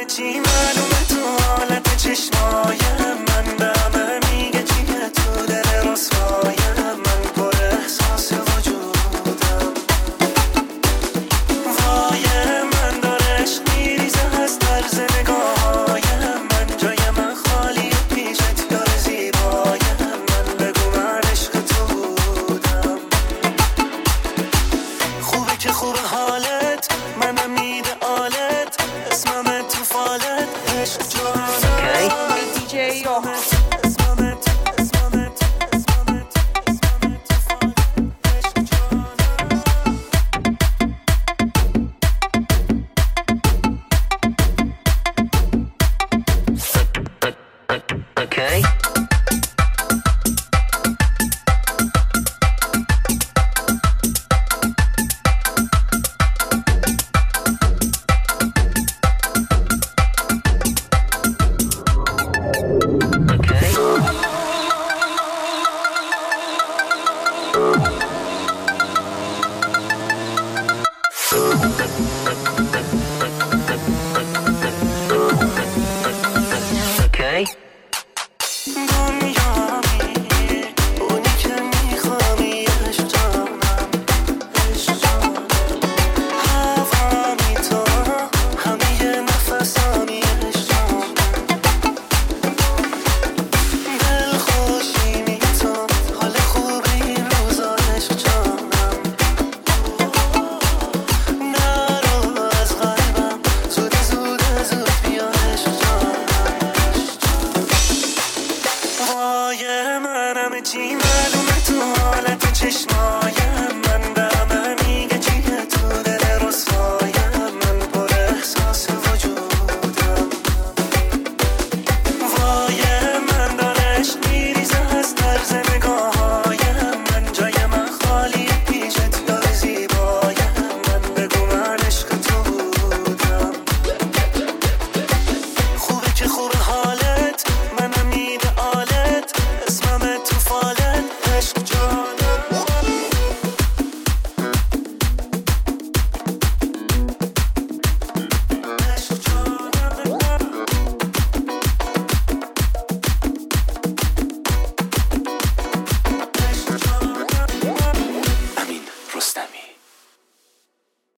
همه چی معلومه تو حالت چشمایم، من به همه میگه چیه تو دل رسوایم، من پر احساس وجودم. وای من داره عشق میریزه از طرز نگاهایم، من جای من خالی پیشت داره زیبایم، من بگو من عشق تو بودم. خوبه که خوب حالت، منم ایدئالت، اسمم تو فالت، عشق جانم. DJ Okay.